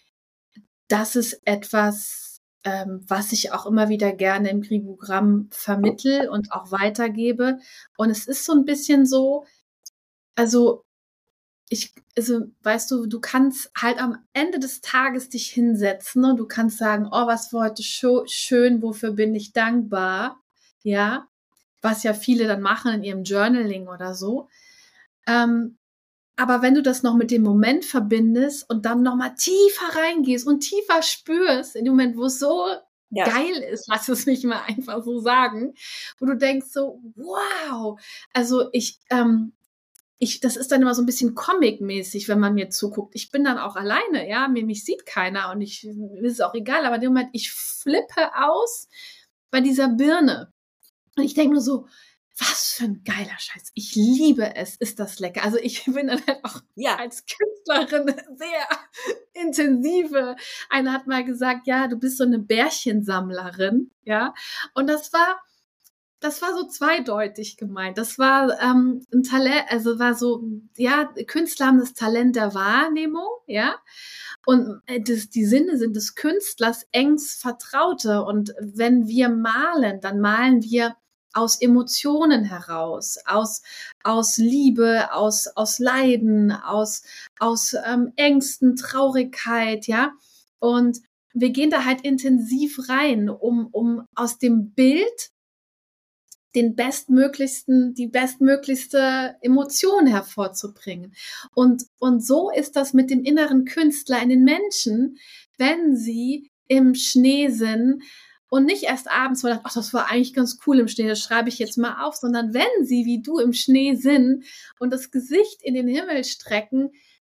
das ist etwas, ähm, was ich auch immer wieder gerne im Kribogramm vermittel und auch weitergebe. Und es ist so ein bisschen so, also ich, also weißt du, du kannst halt am Ende des Tages dich hinsetzen und du kannst sagen, oh, was war heute scho- schön, wofür bin ich dankbar, ja, was ja viele dann machen in ihrem Journaling oder so. Ähm, aber wenn du das noch mit dem Moment verbindest und dann noch mal tiefer reingehst und tiefer spürst, in dem Moment, wo es so ja, geil ist, lass es mich mal einfach so sagen, wo du denkst so, wow, also ich, ähm, ich, das ist dann immer so ein bisschen Comic-mäßig, wenn man mir zuguckt. Ich bin dann auch alleine, ja, mir mich sieht keiner und ich, mir ist es auch egal, aber in dem Moment, ich flippe aus bei dieser Birne. Und ich denke nur so, was für ein geiler Scheiß. Ich liebe es. Ist das lecker? Also ich bin dann halt auch ja, als Künstlerin sehr intensive. Einer hat mal gesagt, ja, du bist so eine Bärchensammlerin, ja. Und das war, das war so zweideutig gemeint. Das war ähm, ein Talent, also war so, ja, Künstler haben das Talent der Wahrnehmung, ja. Und äh, das, die Sinne sind des Künstlers engst Vertraute. Und wenn wir malen, dann malen wir aus Emotionen heraus, aus, aus Liebe, aus, aus Leiden, aus, aus ähm, Ängsten, Traurigkeit, ja. Und wir gehen da halt intensiv rein, um, um aus dem Bild den bestmöglichsten, die bestmöglichste Emotion hervorzubringen. Und, und so ist das mit dem inneren Künstler in den Menschen, wenn sie im Schnee sind und nicht erst abends, wo man sagt, ach, das war eigentlich ganz cool im Schnee, das schreibe ich jetzt mal auf, sondern wenn sie wie du im Schnee sind und das Gesicht in den Himmel strecken,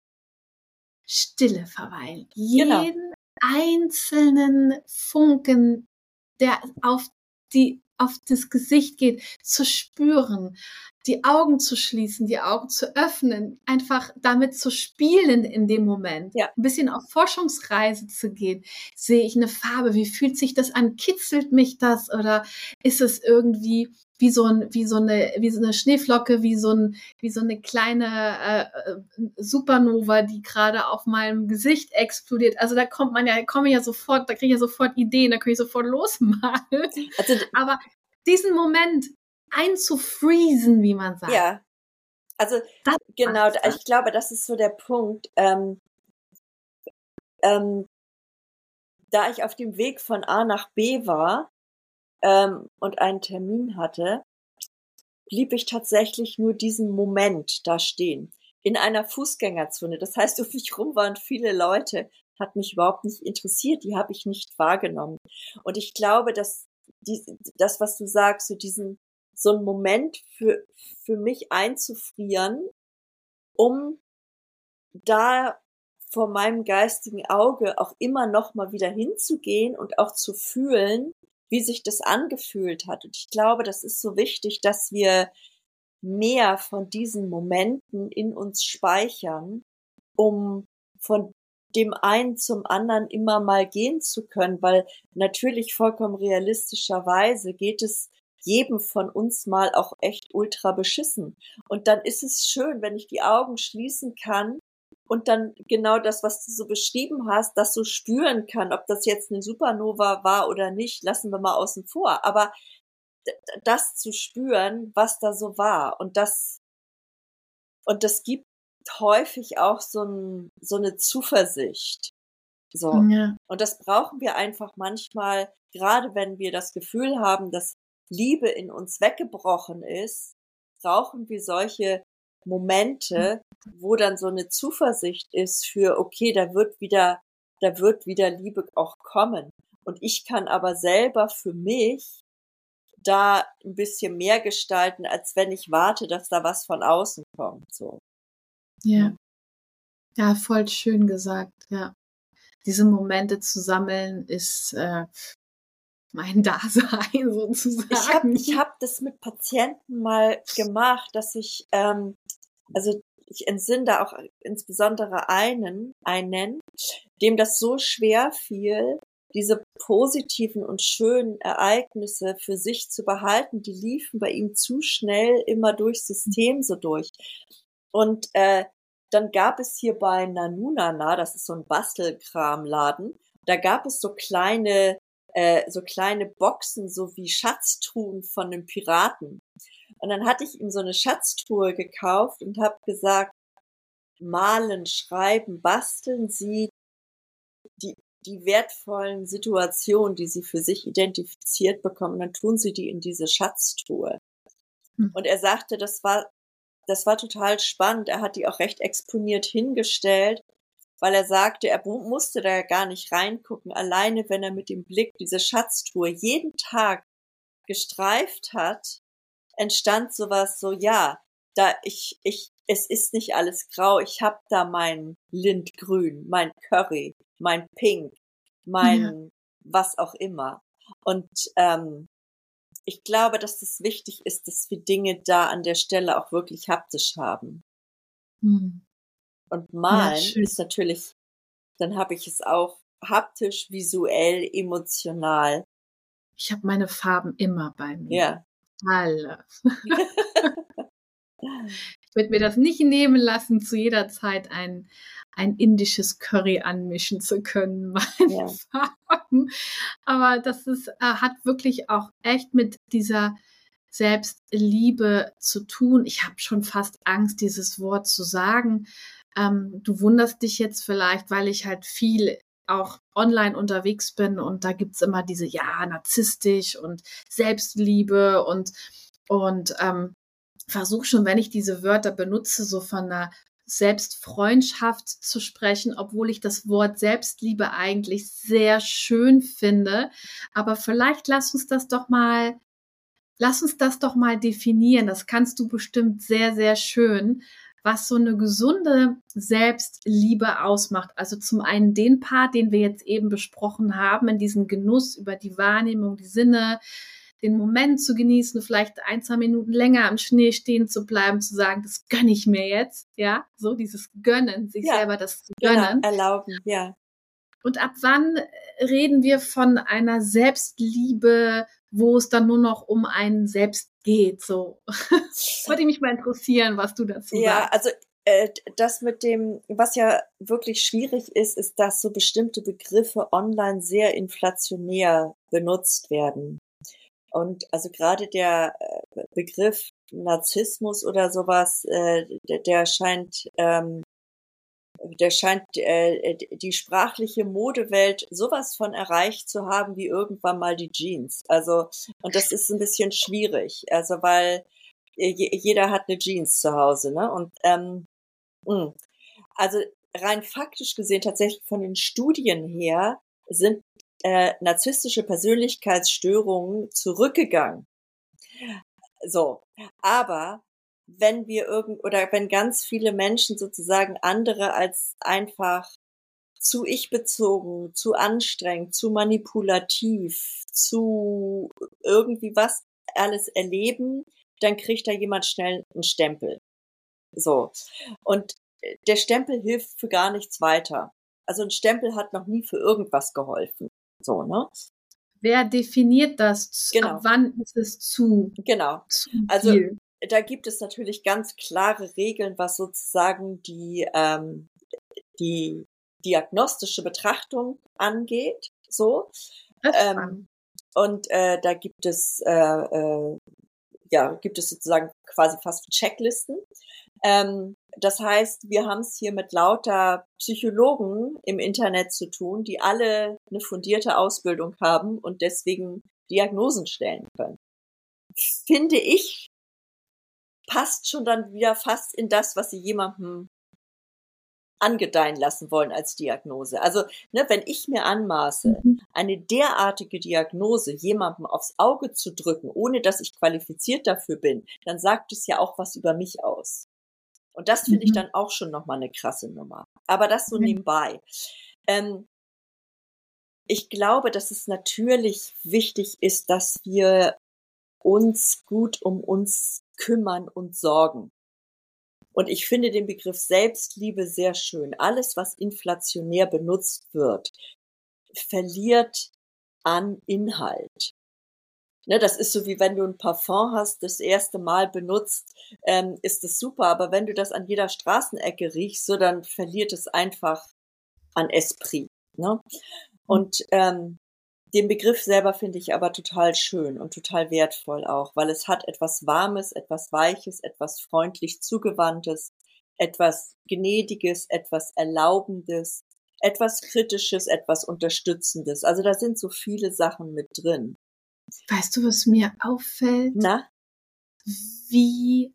Stille verweilen. genau. Jeden einzelnen Funken, der auf die, auf das Gesicht geht, zu spüren, die Augen zu schließen, die Augen zu öffnen, einfach damit zu spielen in dem Moment, Ja. ein bisschen auf Forschungsreise zu gehen. Sehe ich eine Farbe? Wie fühlt sich das an? Kitzelt mich das? Oder ist es irgendwie wie so ein, wie so eine, wie so eine Schneeflocke, wie so ein, wie so eine kleine äh, Supernova, die gerade auf meinem Gesicht explodiert. Also da kommt man ja, komme ich ja sofort, da kriege ich ja sofort Ideen, da kann ich sofort losmalen. Also, Aber diesen Moment einzufriesen, wie man sagt, ja, also das genau, macht's dann. ich glaube, das ist so der Punkt. Ähm, ähm, da ich auf dem Weg von A nach B war ähm, und einen Termin hatte, blieb ich tatsächlich nur diesen Moment da stehen. In einer Fußgängerzone. Das heißt, um mich rum waren viele Leute, hat mich überhaupt nicht interessiert, die habe ich nicht wahrgenommen. Und ich glaube, dass die, das, was du sagst, so diesen, so einen Moment für, für mich einzufrieren, um da vor meinem geistigen Auge auch immer noch mal wieder hinzugehen und auch zu fühlen, wie sich das angefühlt hat. Und ich glaube, das ist so wichtig, dass wir mehr von diesen Momenten in uns speichern, um von dem einen zum anderen immer mal gehen zu können, weil natürlich vollkommen realistischerweise geht es jedem von uns mal auch echt ultra beschissen. Und dann ist es schön, wenn ich die Augen schließen kann und dann genau das, was du so beschrieben hast, das so spüren kann, ob das jetzt eine Supernova war oder nicht, lassen wir mal außen vor. Aber das zu spüren, was da so war. Und das, und das gibt häufig auch so, ein, so eine Zuversicht. So. Ja. Und das brauchen wir einfach manchmal, gerade wenn wir das Gefühl haben, dass Liebe in uns weggebrochen ist, brauchen wir solche Momente, wo dann so eine Zuversicht ist für, okay, da wird wieder, da wird wieder Liebe auch kommen. Und ich kann aber selber für mich da ein bisschen mehr gestalten, als wenn ich warte, dass da was von außen kommt, so. Ja. Ja, voll schön gesagt, ja. Diese Momente zu sammeln ist äh, mein Dasein sozusagen. Ich habe ich hab das mit Patienten mal gemacht, dass ich, ähm, also ich entsinne da auch insbesondere einen, einen, dem das so schwer fiel, diese positiven und schönen Ereignisse für sich zu behalten, die liefen bei ihm zu schnell immer durchs System so durch. Und äh, dann gab es hier bei Nanunana, das ist so ein Bastelkramladen, da gab es so kleine, äh, so kleine Boxen, so wie Schatztruhen von einem Piraten. Und dann hatte ich ihm so eine Schatztruhe gekauft und habe gesagt, malen, schreiben, basteln Sie die die wertvollen Situationen, die Sie für sich identifiziert bekommen, dann tun Sie die in diese Schatztruhe. Hm. Und er sagte, das war, das war total spannend. Er hat die auch recht exponiert hingestellt, weil er sagte, er musste da gar nicht reingucken. Alleine, wenn er mit dem Blick diese Schatztruhe jeden Tag gestreift hat, entstand sowas so, ja, da ich, ich, es ist nicht alles grau. Ich habe da mein Lindgrün, mein Curry, mein Pink, mein ja. was auch immer. Und ähm, ich glaube, dass das wichtig ist, dass wir Dinge da an der Stelle auch wirklich haptisch haben. Mhm. Und malen ja, ist natürlich, dann habe ich es auch haptisch, visuell, emotional. Ich habe meine Farben immer bei mir. Ja. Alle. Ich würde mir das nicht nehmen lassen, zu jeder Zeit ein, ein indisches Curry anmischen zu können, meine ja. Farben. Aber das ist, äh, hat wirklich auch echt mit dieser Selbstliebe zu tun. Ich habe schon fast Angst, dieses Wort zu sagen. Ähm, du wunderst dich jetzt vielleicht, weil ich halt viel auch online unterwegs bin und da gibt's immer diese, ja, narzisstisch und Selbstliebe und, und ähm, versuche schon, wenn ich diese Wörter benutze, so von einer Selbstfreundschaft zu sprechen, obwohl ich das Wort Selbstliebe eigentlich sehr schön finde. Aber vielleicht lass uns das doch mal, lass uns das doch mal definieren. Das kannst du bestimmt sehr, sehr schön, was so eine gesunde Selbstliebe ausmacht. Also zum einen den Part, den wir jetzt eben besprochen haben, in diesem Genuss über die Wahrnehmung, die Sinne, den Moment zu genießen, vielleicht ein, zwei Minuten länger am Schnee stehen zu bleiben, zu sagen, das gönne ich mir jetzt, ja, so dieses Gönnen, sich ja, selber das zu gönnen. Genau, erlauben, ja. Und ab wann reden wir von einer Selbstliebe, wo es dann nur noch um einen selbst geht, so? Würde mich mal interessieren, was du dazu ja, sagst. also äh, das mit dem, was ja wirklich schwierig ist, ist, dass so bestimmte Begriffe online sehr inflationär benutzt werden. Und also gerade der äh, Begriff Narzissmus oder sowas, äh, der, der scheint, ähm, der scheint äh, die sprachliche Modewelt sowas von erreicht zu haben wie irgendwann mal die Jeans. Also, und das ist ein bisschen schwierig, also weil jeder hat eine Jeans zu Hause, ne? Und ähm, mh. also rein faktisch gesehen tatsächlich von den Studien her sind äh, narzisstische Persönlichkeitsstörungen zurückgegangen. So, aber wenn wir irgend oder wenn ganz viele Menschen sozusagen andere als einfach zu ich-bezogen, zu anstrengend, zu manipulativ, zu irgendwie was alles erleben, dann kriegt da jemand schnell einen Stempel. So. Und der Stempel hilft für gar nichts weiter. Also ein Stempel hat noch nie für irgendwas geholfen. So, ne? Wer definiert das? Genau. Ab wann ist es zu, Genau. zu Also viel? da gibt es natürlich ganz klare Regeln, was sozusagen die, ähm, die diagnostische Betrachtung angeht. So. Das ist Ähm, spannend. und äh, da gibt es äh, äh, ja gibt es sozusagen quasi fast Checklisten. Ähm, das heißt, wir haben es hier mit lauter Psychologen im Internet zu tun, die alle eine fundierte Ausbildung haben und deswegen Diagnosen stellen können. Finde ich, passt schon dann wieder fast in das, was sie jemandem angedeihen lassen wollen als Diagnose. Also, ne, wenn ich mir anmaße, Mhm. eine derartige Diagnose jemandem aufs Auge zu drücken, ohne dass ich qualifiziert dafür bin, dann sagt es ja auch was über mich aus. Und das finde ich Mhm. dann auch schon nochmal eine krasse Nummer. Aber das so Ja. nebenbei. Ähm, ich glaube, dass es natürlich wichtig ist, dass wir uns gut um uns kümmern und sorgen. Und ich finde den Begriff Selbstliebe sehr schön. Alles, was inflationär benutzt wird, verliert an Inhalt. Ne, das ist so, wie wenn du ein Parfum hast, das erste Mal benutzt, ähm, ist es super. Aber wenn du das an jeder Straßenecke riechst, so, dann verliert es einfach an Esprit. Ne? Und ähm, den Begriff selber finde ich aber total schön und total wertvoll auch, weil es hat etwas Warmes, etwas Weiches, etwas freundlich Zugewandtes, etwas Gnädiges, etwas Erlaubendes, etwas Kritisches, etwas Unterstützendes. Also da sind so viele Sachen mit drin. Weißt du, was mir auffällt? Na? Wie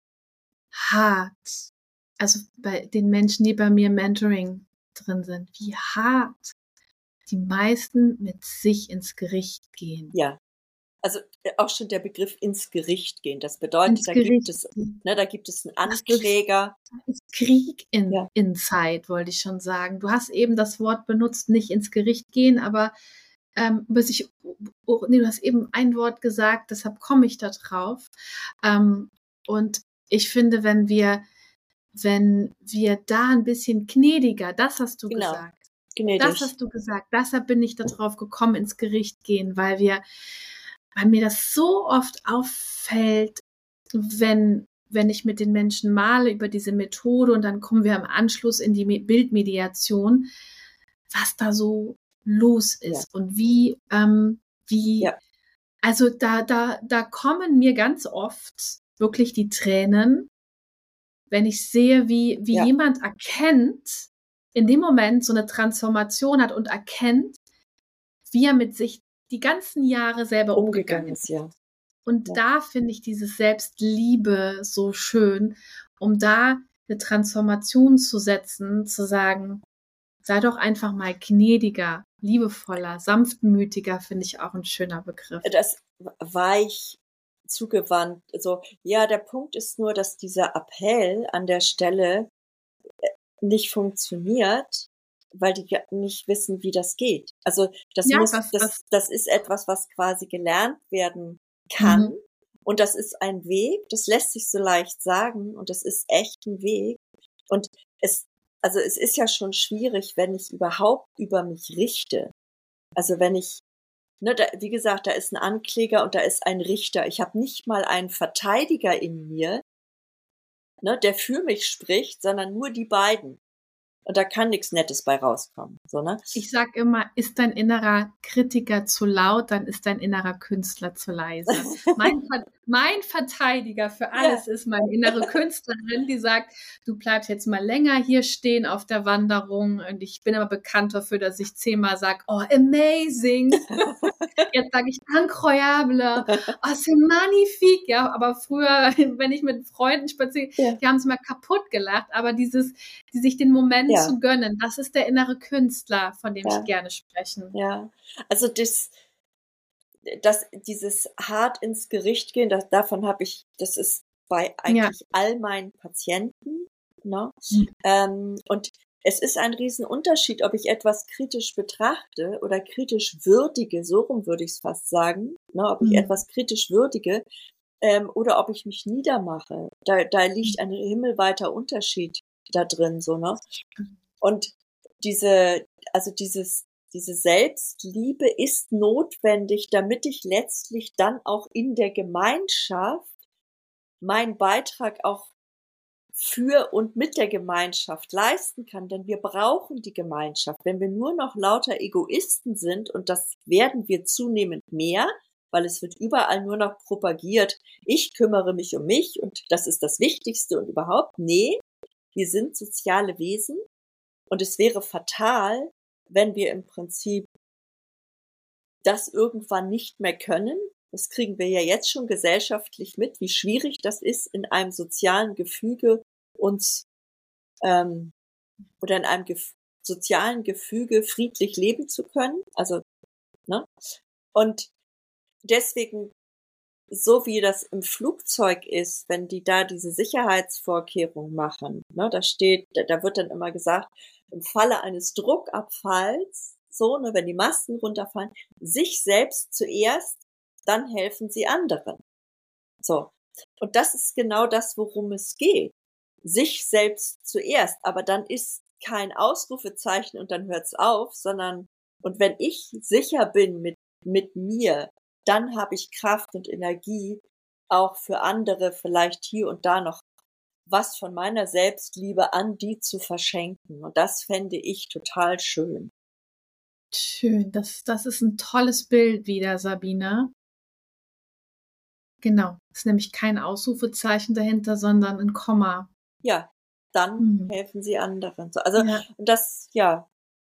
hart, also bei den Menschen, die bei mir im Mentoring drin sind, wie hart die meisten mit sich ins Gericht gehen. Ja. Also auch schon der Begriff ins Gericht gehen. Das bedeutet, Ins da Gericht gibt es, gehen. ne, da gibt es einen Das ist, Ankläger. das ist Krieg in, Ja. inside, wollte ich schon sagen. Du hast eben das Wort benutzt, nicht ins Gericht gehen, aber ähm, bis ich, oh, nee, du hast eben ein Wort gesagt, deshalb komme ich da drauf. Ähm, und ich finde, wenn wir, wenn wir da ein bisschen gnädiger, das hast du Genau. gesagt. Gnädig. Das hast du gesagt. Deshalb bin ich darauf gekommen, ins Gericht gehen, weil wir, weil mir das so oft auffällt, wenn, wenn ich mit den Menschen male über diese Methode und dann kommen wir im Anschluss in die Bildmediation, was da so los ist Ja. und wie, ähm, wie, Ja. also da, da, da kommen mir ganz oft wirklich die Tränen, wenn ich sehe, wie, wie Ja. jemand erkennt, in dem Moment so eine Transformation hat und erkennt, wie er mit sich die ganzen Jahre selber umgegangen Umgegangen ist, ja. Und Ja. da finde ich diese Selbstliebe so schön, um da eine Transformation zu setzen, zu sagen, sei doch einfach mal gnädiger, liebevoller, sanftmütiger, finde ich auch ein schöner Begriff. Das weich zugewandt. Also, ja, der Punkt ist nur, dass dieser Appell an der Stelle nicht funktioniert, weil die nicht wissen, wie das geht. Also, das Ja, muss, das, das, das, das ist etwas, was quasi gelernt werden kann. Mhm. Und das ist ein Weg, das lässt sich so leicht sagen und das ist echt ein Weg. Und es, also es ist ja schon schwierig, wenn ich überhaupt über mich richte. Also wenn ich, ne, da, wie gesagt, da ist ein Ankläger und da ist ein Richter. Ich habe nicht mal einen Verteidiger in mir, ne, der für mich spricht, sondern nur die beiden. Und da kann nichts Nettes bei rauskommen. So, ne? Ich sag immer, ist dein innerer Kritiker zu laut, dann ist dein innerer Künstler zu leise. Mein, Ver mein Verteidiger für alles ja. ist meine innere Künstlerin, die sagt, du bleibst jetzt mal länger hier stehen auf der Wanderung. Und ich bin aber bekannt dafür, dass ich zehnmal sage, oh, amazing. Jetzt sage ich incroyable, oh, c'est magnifique. Ja, aber früher, wenn ich mit Freunden spaziere, ja. die haben es mal kaputt gelacht. Aber dieses, die sich den Moment ja. zu gönnen, das ist der innere Künstler, von dem ja. ich gerne spreche. Ja, also das, dass dieses hart ins Gericht gehen, das, davon habe ich, das ist bei eigentlich ja. all meinen Patienten. Ne? Mhm. Ähm, und es ist ein Riesenunterschied, ob ich etwas kritisch betrachte oder kritisch würdige, so rum würde ich es fast sagen, ne? Ob ich mhm. etwas kritisch würdige ähm, oder ob ich mich niedermache. Da, da liegt ein himmelweiter Unterschied da drin, so, ne? Und diese, also dieses, diese Selbstliebe ist notwendig, damit ich letztlich dann auch in der Gemeinschaft meinen Beitrag auch für und mit der Gemeinschaft leisten kann, denn wir brauchen die Gemeinschaft. Wenn wir nur noch lauter Egoisten sind, und das werden wir zunehmend mehr, weil es wird überall nur noch propagiert, ich kümmere mich um mich und das ist das Wichtigste und überhaupt, nee, wir sind soziale Wesen und es wäre fatal, wenn wir im Prinzip das irgendwann nicht mehr können. Das kriegen wir ja jetzt schon gesellschaftlich mit, wie schwierig das ist, in einem sozialen Gefüge uns ähm, oder in einem Gef- sozialen Gefüge friedlich leben zu können. Also, ne? Und deswegen, so wie das im Flugzeug ist, wenn die da diese Sicherheitsvorkehrungen machen, ne, da steht, da, da wird dann immer gesagt, im Falle eines Druckabfalls, so, ne, wenn die Masten runterfallen, sich selbst zuerst, dann helfen sie anderen. So. Und das ist genau das, worum es geht. Sich selbst zuerst. Aber dann ist kein Ausrufezeichen und dann hört's auf, sondern, und wenn ich sicher bin mit, mit mir, dann habe ich Kraft und Energie, auch für andere vielleicht hier und da noch was von meiner Selbstliebe an die zu verschenken. Und das fände ich total schön. Schön, das, das ist ein tolles Bild wieder, Sabine. Genau, es ist nämlich kein Ausrufezeichen dahinter, sondern ein Komma. Ja, dann mhm. helfen sie anderen. Also ja. das, ja.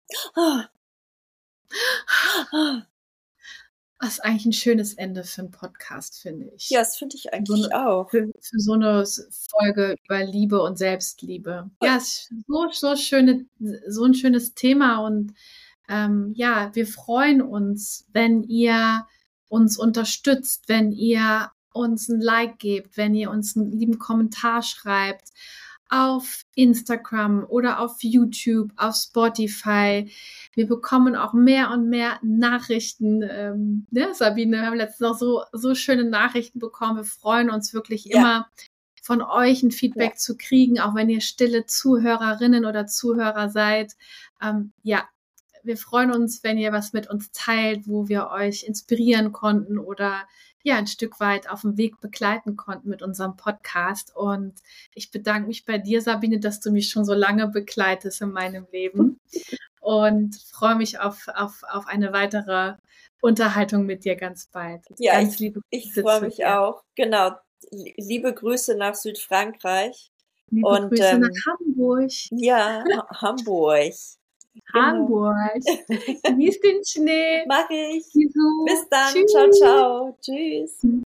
Das ist eigentlich ein schönes Ende für einen Podcast, finde ich. Ja, das finde ich eigentlich so eine, auch. Für, für so eine Folge über Liebe und Selbstliebe. Ja, es ist so, so, schöne, so ein schönes Thema und ähm, ja, wir freuen uns, wenn ihr uns unterstützt, wenn ihr uns ein Like gebt, wenn ihr uns einen lieben Kommentar schreibt auf Instagram oder auf YouTube, auf Spotify. Wir bekommen auch mehr und mehr Nachrichten. Ähm, ne, Sabine, wir haben letztens noch so, so schöne Nachrichten bekommen. Wir freuen uns wirklich ja. immer, von euch ein Feedback ja. zu kriegen, auch wenn ihr stille Zuhörerinnen oder Zuhörer seid. Ähm, ja, wir freuen uns, wenn ihr was mit uns teilt, wo wir euch inspirieren konnten oder ja, ein Stück weit auf dem Weg begleiten konnten mit unserem Podcast. Und ich bedanke mich bei dir, Sabine, dass du mich schon so lange begleitest in meinem Leben und freue mich auf, auf, auf eine weitere Unterhaltung mit dir ganz bald. Ja, ganz ich, liebe ich freue mich dir. auch. Genau. Liebe Grüße nach Südfrankreich. Liebe und, Grüße ähm, nach Hamburg. Ja, ha- Hamburg. Hamburg. Genieß den Schnee. Mach ich. Wieso? Bis dann. Tschüss. Ciao, ciao. Tschüss.